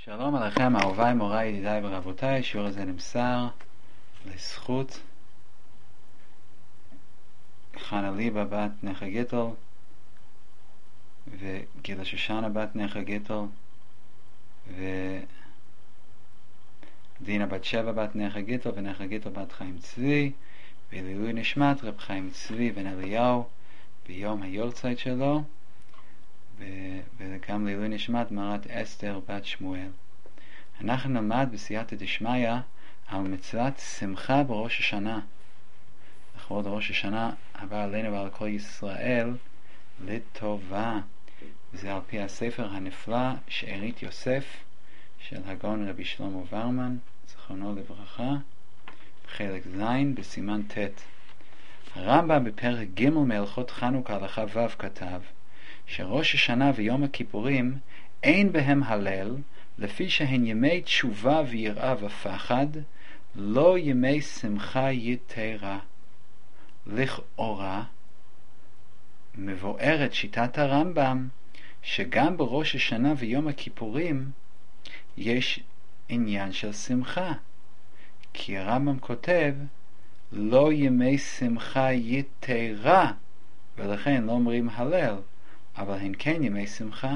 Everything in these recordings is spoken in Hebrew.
שלום עליכם אהוביי מוריי ידידיי ורבותיי. השיעור הזה נמסר לזכות חנה ליבה בת נכה גיטל וגילה שושנה בת נכה גיטל ודינה בת שבע בת נכה גיטל ונכה גיטל בת חיים צבי, ולעילוי נשמת רב חיים צבי בן אליהו ביום היורצייט שלו, וגם לעילוי נשמת מרת אסתר בת שמואל. אנחנו נלמד בסייעתא דשמיא על מצוות שמחה בראש השנה. לכבוד ראש השנה הבא עלינו ועל כל ישראל לטובה. זה על פי הספר הנפלא שארית יוסף של הגאון רבי שלמה ורמן זכרונו לברכה, חלק ז' בסימן ט'. הרמב"ם בפרק ג' מהלכות חנוכה הלכה ו' כתב שראש השנה ויום הכיפורים אין בהם הלל, לפי שהן ימי תשובה ויראה ופחד, לא ימי שמחה יתרה. לכאורה מבוארת שיטת הרמב"ם שגם בראש השנה ויום הכיפורים יש עניין של שמחה, כי הרמב"ם כותב לא ימי שמחה יתרה, ולכן לא אומרים הלל, אבל הן כן ימי שמחה.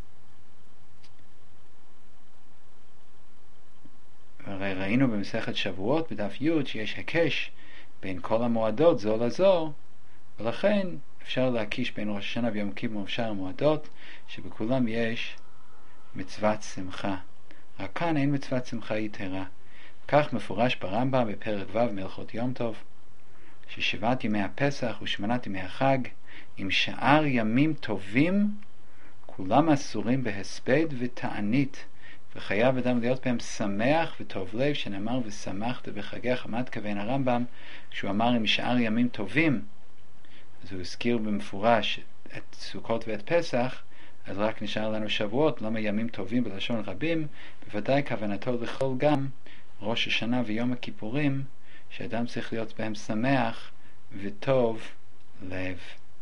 הרי ראינו במסכת שבועות בדף י' שיש הקש בין כל המועדות זו לזו, ולכן אפשר להקיש בין ראש השנה ויום כיפור ושאר המועדות שבכולם יש מצוות שמחה, רק כאן אין מצוות שמחה יתרה. כך מפורש ברמב"ם בפרק ו' מהלכות יום טוב, ששבעת ימי הפסח ושמונת ימי החג עם שאר ימים טובים כולם אסורים בהספד ותענית, וחייב אדם להיות בהם שמח וטוב לב, שנאמר ושמחת בחגיך. מה התכוון הרמב"ם כשהוא אמר עם שאר ימים טובים? אז הוא הזכיר במפורש את סוכות ואת פסח, אז רק נשאר לנו שבועות. למה ימים טובים בלשון רבים? בוודאי כוונתו לכל גם ראש השנה ויום הכיפורים, שאדם צריך להיות בהם שמח וטוב לב.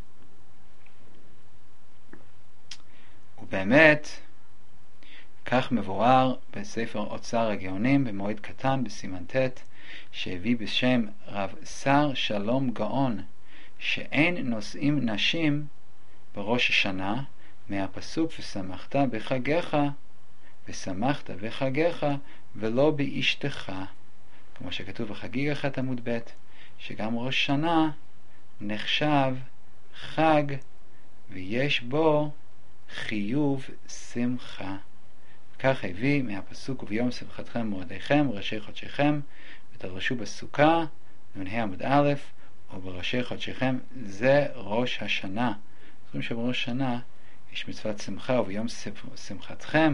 ובאמת כך מבואר בספר אוצר הגאונים במועד קטן בסימן ט', שהביא בשם רב שר שלום גאון שאין נושאים נשים בראש השנה, מהפסוק ושמחת בחגיך ושמחת בחגיך ולא באשתך, כמו שכתוב בחגיגה ח' עמוד ב', שגם ראש שנה נחשב חג ויש בו חיוב שמחה. כך הביא מהפסוק וביום שמחתכם מועדיכם ראשי חודשיכם ותדרשו בסוכה נ"ה עמוד א', או בראשי חודשיכם, זה ראש השנה. זוכרים שבראש השנה יש מצוות שמחה, וביום שמחתכם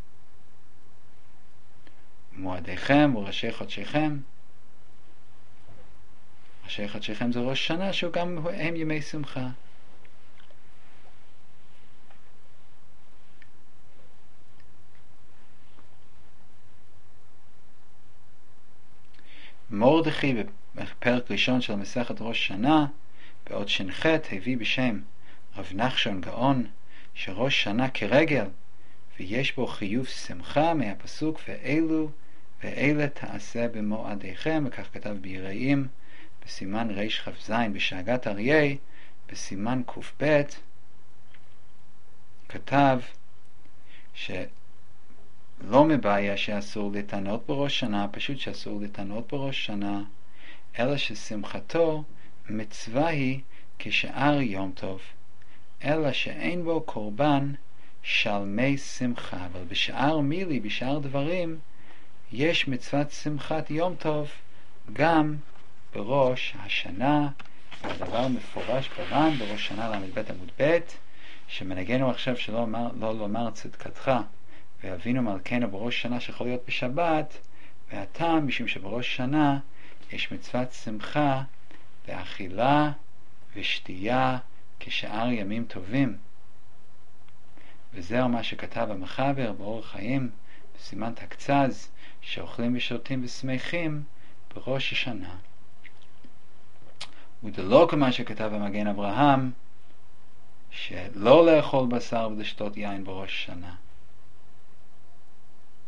מועדיכם וראשי חודשיכם. ראשי חודשיכם זה ראש שנה שהוא גם הם ימי שמחה. מרדכי בפרק ראשון של מסכת ראש שנה בעוד ש"ח הביא בשם רב נחשון גאון שראש שנה כרגל ויש בו חיוב שמחה, מהפסוק ואלה תעשה במועדיכם, וכך כתב ביראים בסימן רכ"ז, בשאגת אריה בסימן ק"ב כתב לא מבעיה שאסור לתענות בראש שנה, פשוט שאסור לתענות בראש שנה, אלא ששמחתו מצווה היא כשאר יום טוב, אלא שאין בו קורבן שלמי שמחה. אבל בשאר מילי, בשאר דברים, יש מצוות שמחת יום טוב גם בראש השנה. והדבר מפורש בר"ן בראש שנה ל"ב עמוד ב', שמנהגנו עכשיו שלא לומר צדקתך ואבינו מלכנו בראש שנה שיכול להיות בשבת, והטעם משום שבראש שנה יש מצוות שמחה באכילה ושתייה כשאר ימים טובים. וזהו מה שכתב המחבר באורח חיים בסימן תקצז, שאוכלים ושותים ושמחים בראש השנה. ודלא כמה שכתב המגן אברהם, שלא לאכול בשר ולשתות יין בראש השנה.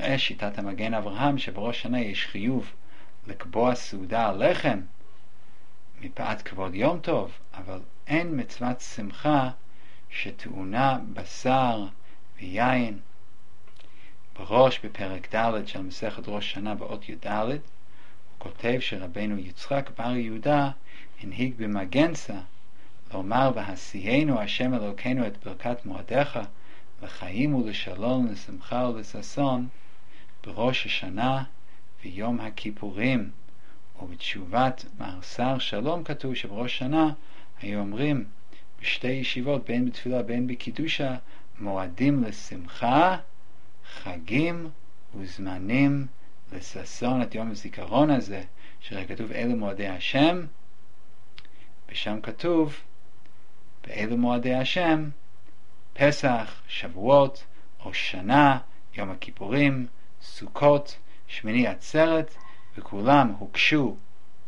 נראה שיטת המגן אברהם שבראש שנה יש חיוב לקבוע סעודה על לחם מפאת כבוד יום טוב, אבל אין מצוות שמחה שטעונה בשר ויין. בראש בפרק ד' של מסכת ראש שנה באות י"ד הוא כותב שרבנו יצחק בר יהודה הנהיג במגנסה לומר והשיאנו השם אלוקינו את ברכת מועדיך לחיים ולשלום לשמחה ולששון בראש השנה ויום הכיפורים. ובתשובת מעשר שלום כתוב שבראש שנה היו אומרים בשתי ישיבות בין בתפילה בין בקידושה מועדים לשמחה, חגים וזמנים לששון. את יום הזיכרון הזה שכתוב אלה מועדי השם, ושם כתוב באלה מועדי השם פסח, שבועות, ראש שנה, יום הכיפורים, סוכות, שמיני עצרת, וכולם הוקשו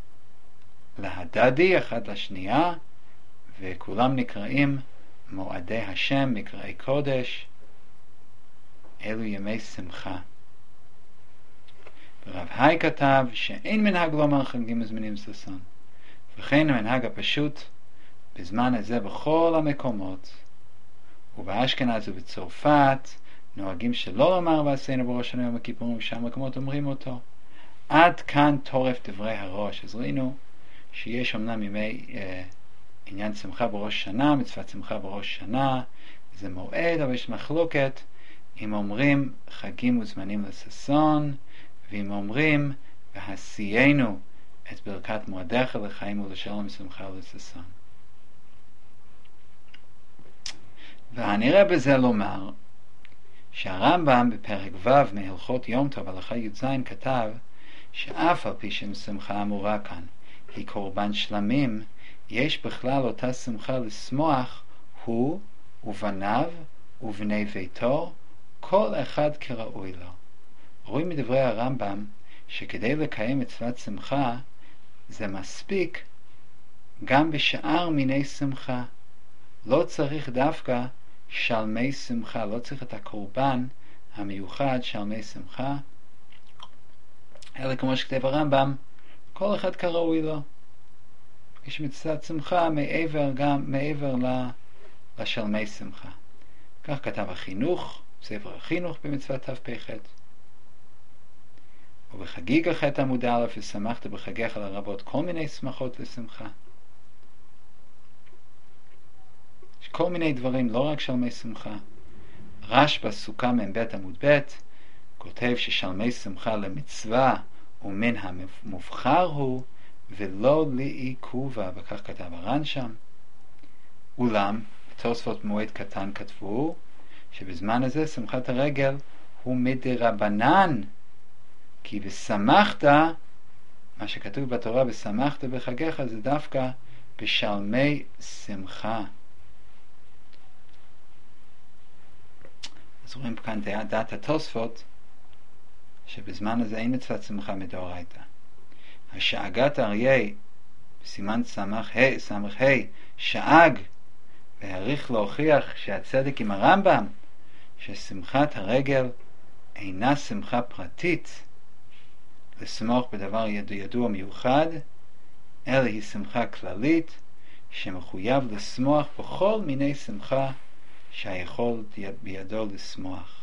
להדדי אחד לשנייה, וכולם נקראים מועדי השם, מקראי קודש. אלו ימי שמחה. ורב היי כתב שאין מנהג לומר חגים וזמנים לששון, וכן המנהג הפשוט בזמן הזה בכל המקומות, ובאשכנז ובצרפת נוהגים שלא לומר ועשינו בראש שנה יום הכיפורים, ושם מקומות אומרים אותו. עד כאן תורף דברי הראש. אז ראינו שיש אמנם ימי עניין שמחה בראש שנה, מצוות שמחה בראש שנה, זה מועד, אבל יש מחלוקת אם אומרים חגים וזמנים לששון, ואם אומרים והשיאנו את ברכת מועדיך לחיים ולשלום ושמחה ולששון. והנראה בזה לומר שהרמב"ם בפרק ו' מהלכות יום טוב הלכה י"ז כתב שאף על פי ששמחה אמורה כאן היא קורבן שלמים, יש בכלל אותה שמחה לשמוח הוא ובניו ובני ביתו, כל אחד כראוי לו. רואים מדברי הרמב"ם שכדי לקיים מצוות שמחה זה מספיק גם בשאר מיני שמחה. לא צריך דווקא שלמי שמחה, לא צריך את הקורבן המיוחד שלמי שמחה, אלא כמו שכתב הרמב"ם, כל אחד כראוי לו. יש מצוות שמחה מעבר לשלמי שמחה. כך כתב החינוך, ספר החינוך במצוות תפ"ח. ובחגיגה ח' עמוד א' ושמחת בחגיך לרבות כל מיני שמחות לשמחה. יש כל מיני דברים, לא רק שלמי שמחה. רשב"א סוכה מ"ב עמוד ב' כותב ששלמי שמחה למצווה ומן המובחר הוא ולא לעיכובה, וכך כתב הר"ן שם. אולם תוספות מועד קטן כתבו שבזמן הזה שמחת הרגל הוא מדרבנן, כי בשמחת, מה שכתוב בתורה בשמחת בחגיך זה דווקא בשלמי שמחה. אז רואים כאן דעת התוספות שבזמן הזה אין מצוות שמחה מדאורייתא. השאגת אריה בסימן סמ"ה שאג והעריך להוכיח שהצדק עם הרמב"ם ששמחת הרגל אינה שמחה פרטית לשמוח בדבר ידוע מיוחד, אלא היא שמחה כללית שמחויב לשמוח בכל מיני שמחה שהיכול בידו לשמוח.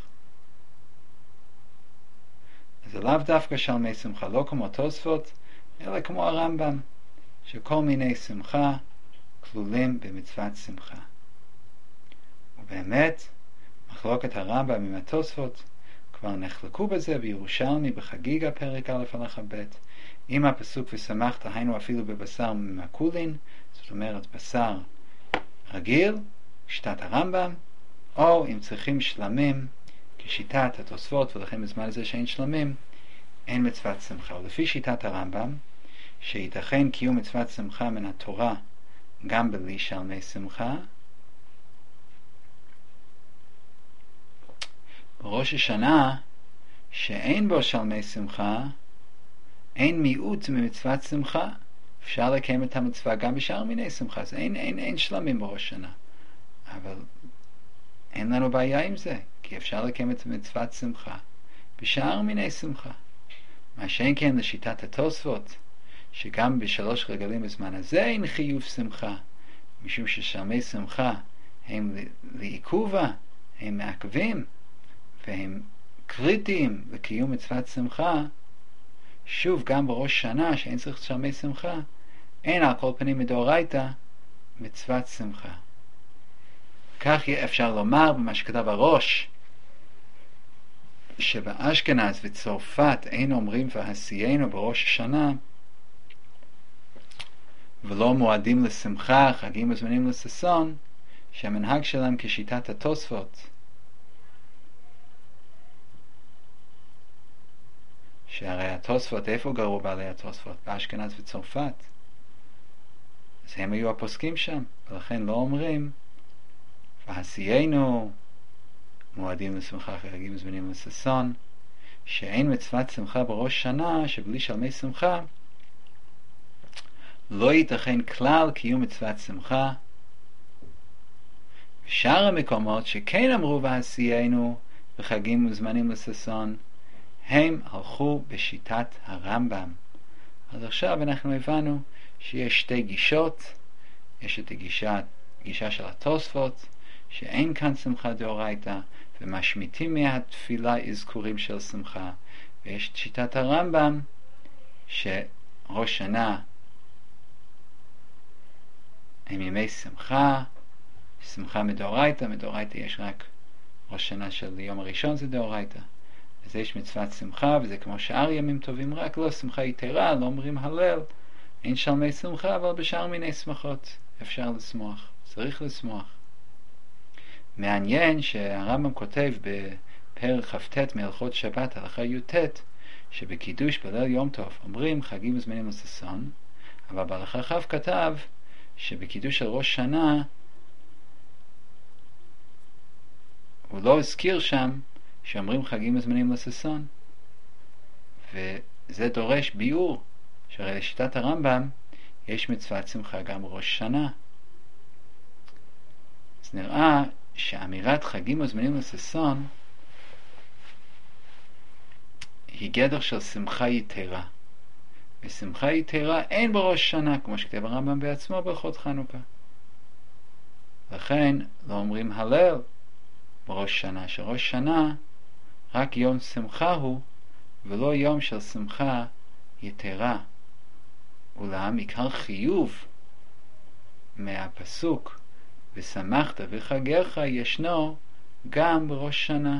זה לאו דווקא שלמי שמחה, לא כמו תוספות, אלא כמו הרמב"ם, שכל מיני שמחה כלולים במצוות שמחה. ובאמת, מחלוקת הרמב"ם עם התוספות כבר נחלקו בזה בירושלמי בחגיגה פרק א' הלכה ב'. אם הפסוק ושמחת היינו אפילו בבשר ממקולין, זאת אומרת בשר רגיל, שיטת הרמב"ם, או אם צריכים שלמים כשיטת התוספות, ולכן בזמן הזה שאין שלמים אין מצוות שמחה. ולפי שיטת הרמב"ם שייתכן קיום מצוות שמחה מן התורה גם בלי שלמי שמחה, בראש השנה שאין בו שלמי שמחה אין מיעוט ממצוות שמחה, אפשר לקיים את המצווה גם בשאר מיני שמחה. אז אין שלמים בראש השנה, אבל אין לנו בעיה עם זה, כי אפשר לקיים את מצוות שמחה בשאר מיני שמחה. מה שאין כן לשיטת התוספות, שגם בשלוש רגלים בזמן הזה אין חיוב שמחה, משום ששלמי שמחה הם לעיכובה, הם מעכבים, והם קריטיים לקיום מצוות שמחה. שוב, גם בראש שנה שאין צריך שלמי שמחה, אין על כל פנים מדאורייתא מצוות שמחה. כך אפשר לומר במה שכתב הראש, שבאשכנז וצרפת אין אומרים והסיינו בראש השנה, ולא מועדים לשמחה, חגים וזמנים לששון, שהמנהג שלהם כשיטת התוספות, שהרי התוספות, איפה גרו בעלי התוספות? באשכנז וצרפת. אז הם היו הפוסקים שם, ולכן לא אומרים והסיינו, מועדים לשמחה, חגים וזמנים לששון, שאין מצוות שמחה בראש שנה, שבלי שלמי שמחה לא ייתכן כלל קיום מצוות שמחה. ושאר המקומות שכן אמרו והסיינו בחגים וזמנים לששון, הם הלכו בשיטת הרמב"ם. אז עכשיו אנחנו הבנו שיש שתי גישות. יש את הגישה של התוספות, שאין כאן שמחה דאורייתא, ומשמיטים מהתפילה אזכורים של שמחה. ויש את שיטת הרמב"ם, שראש שנה הם ימי שמחה, שמחה מדאורייתא, מדאורייתא יש רק ראש שנה של יום הראשון זה דאורייתא. אז יש מצוות שמחה, וזה כמו שאר ימים טובים, רק לא שמחה יתרה, לא אומרים הלל, אין שלמי שמחה, אבל בשאר מיני שמחות אפשר לשמוח, צריך לשמוח. מעניין שהרמב"ם כותב בפרק כ"ט מהלכות שבת הלכה י"ט, שבקידוש בליל יום טוב אומרים חגים וזמנים לששון, אבל בהלכה כ' כתב שבקידוש של ראש שנה הוא לא הזכיר שם שאומרים חגים וזמנים לששון, וזה דורש ביאור, שהרי לשיטת הרמב"ם יש מצוות שמחה גם בראש שנה. אז נראה שאמירת חגים וזמנים לששון היא גדר של שמחה יתרה, ושמחה יתרה אין בראש שנה, כמו שכתב הרמב"ם בעצמו בהלכות חנוכה. לכן לא אומרים הלל בראש שנה, שראש שנה רק יום שמחה הוא, ולא יום של שמחה יתרה. אולם עיקר חיוב מהפסוק ושמחת וחגך ישנו גם בראש שנה.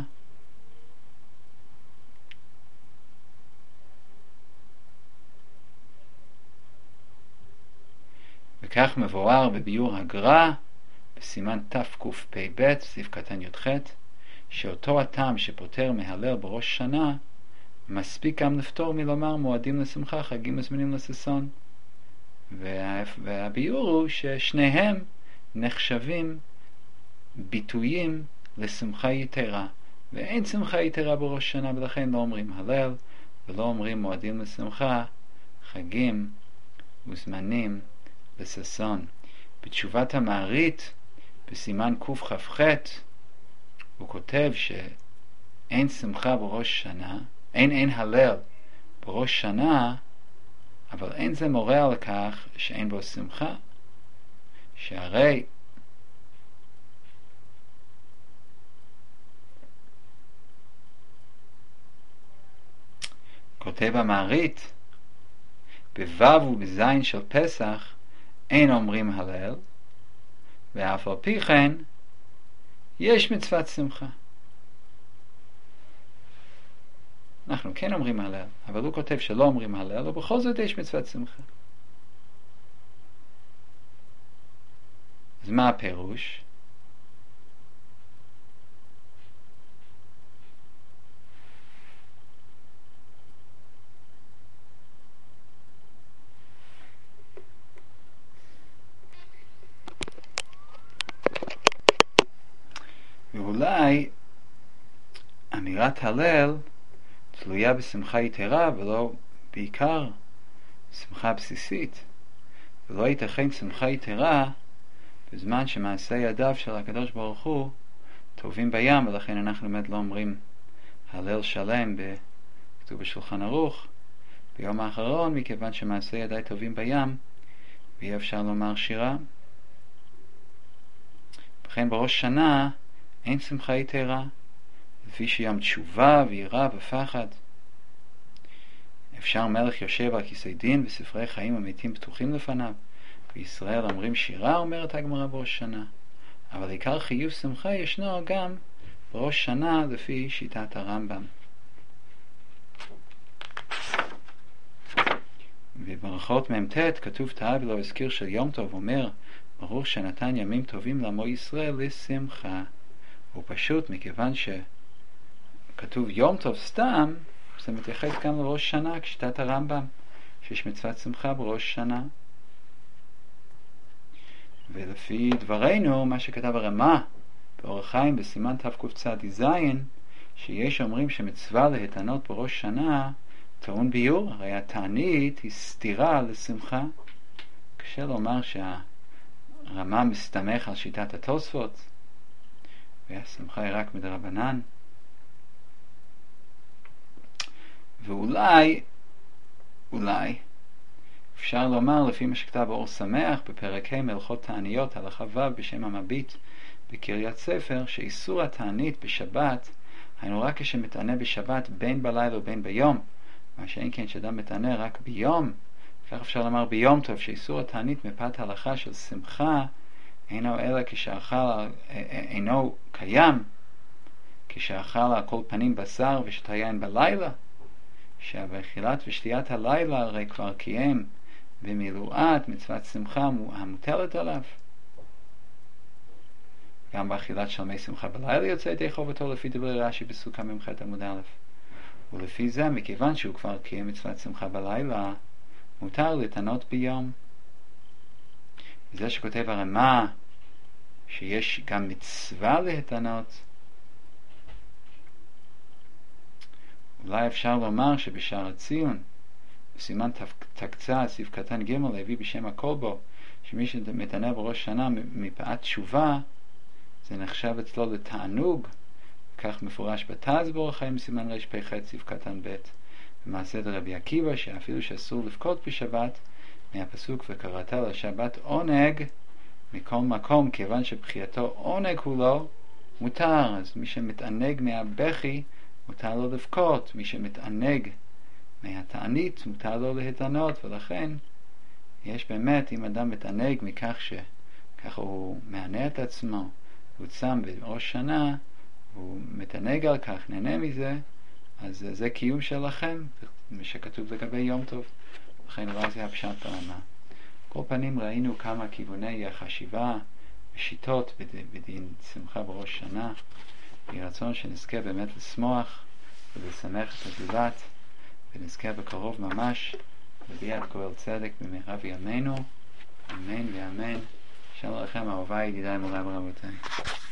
וכך מבואר בביאור הגר"א בסימן תקפ"ב סעיף קטן י"ח, שאותו הטעם שפוטר מהלל בראש שנה מספיק גם לפטור מלומר מועדים לשמחה, חגים וזמנים לששון. והביאור הוא ששניהם נחשבים ביטויים לשמחה יתרה, ואין שמחה יתרה בראש שנה, ולכן לא אומרים הלל ולא אומרים מועדים לשמחה, חגים וזמנים לששון. בתשובת המערית בסימן קכ"ח הוא כותב שאין שמחה בראש שנה, אין הלל בראש שנה, אבל אין זה מורה על כך שאין בו שמחה, שהרי כותב המערית בו' ובז' של פסח אין אומרים הלל, ואף על פי כן יש מצוות שמחה. אנחנו כן אומרים הלל, אבל הוא כותב שלא אומרים הלל, ובכל זאת יש מצוות שמחה. אז מה הפירוש? ואולי אמירת הלל תלויה בשמחה יתרה ולא בעיקר שמחה בסיסית, ולא ייתכן שמחה יתרה בזמן שמעשה ידיו של הקדוש ברוך הוא טובים בים, ולכן אנחנו באמת לא אומרים הלל שלם כתוב בשולחן ערוך ביום האחרון, מכיוון שמעשה ידי טובים בים ואי אפשר לומר שירה. וכן בראש שנה אין שמחה יתרה, לפי שיום תשובה ויראה ופחד. אפשר מלך יושב על כיסא דין וספרי חיים ומתים פתוחים לפניו, בישראל אומרים שירה, אומרת הגמרא בראש שנה, אבל עיקר חיוב שמחה ישנו גם בראש שנה לפי שיטת הרמב"ם. בברכות מ"ט כתוב תאה ולא הזכיר של יום טוב, אומר ברוך שנתן ימים טובים לעמו ישראל לשמחה. הוא פשוט מכיוון שכתוב יום טוב סתם, זה מתייחס גם לראש שנה כשיטת הרמב"ם, שיש מצוות שמחה בראש שנה. ולפי דברינו, מה שכתב הרמ"א באורח חיים בסימן תקצ"ז, שיש אומרים שמצווה להתענות בראש שנה טעון ביור, הרי התענית היא סתירה לשמחה. קשה לומר שהרמ"א מסתמך על שיטת התוספות והשמחה היא רק מדרבנן. ואולי אפשר לומר לפי מה שכתב אור שמח בפרק ה' הלכות תעניות הלכה ו' בשם המביט בקריית ספר, שאיסור התענית בשבת היינו רק כשמתענה בשבת בין בלילה ובין ביום, מה שאין כן שאדם מתענה רק ביום, כך אפשר לומר ביום טוב שאיסור התענית מפאת הלכה של שמחה אינו אלא אינו קיים כשאכל על כל פנים בשר ושתה יין בלילה, שהאכילת ושתיית הלילה הרי כבר קיים במילואת מצוות שמחה המוטלת עליו. גם באכילת שלמי שמחה בלילה יוצא ידי חובתו לפי דברי רש"י בסוכה מ"ח עמוד א'. ולפי זה, מכיוון שהוא כבר קיים מצוות שמחה בלילה, מותר להתענות ביום. וזה שכותב הרמ"א שיש גם מצווה להתענות, אולי אפשר לומר שבשער הציון בסימן תקצ"א סעיף קטן ג' הביא בשם הכל בו שמי שמתענה בראש שנה מפאת תשובה זה נחשב אצלו לתענוג, כך מפורש בתז באורח חיים סימן רפ"ח סעיף קטן ב' במעשה רבי עקיבא, שאפילו שאסור לבכות בשבת מהפסוק וקראת לשבת עונג מכל מקום, כיוון שבחייתו עונג הוא לא מותר. אז מי שמתענג מהבכי מותר לו לבכות, מי שמתענג מהתענית מותר לו להתענות. ולכן יש באמת, אם אדם מתענג מכך שככה הוא מענה את עצמו, הוא צם בראש שנה, הוא מתענג על כך, נהנה מזה, אז זה קיום שלכם, מה שכתוב לגבי יום טוב. לכן אולי זה הפשט ברמה. כל פנים ראינו כמה כיווני החשיבה ושיטות בדין שמחה בראש שנה. יהי רצון שנזכה באמת לשמוח ולשמח את הזולת, ונזכה בקרוב ממש לביאת גואל צדק במהרה בימינו, אמן ואמן. שלום לכם אהוביי ידידיי מוריי ורבותיי.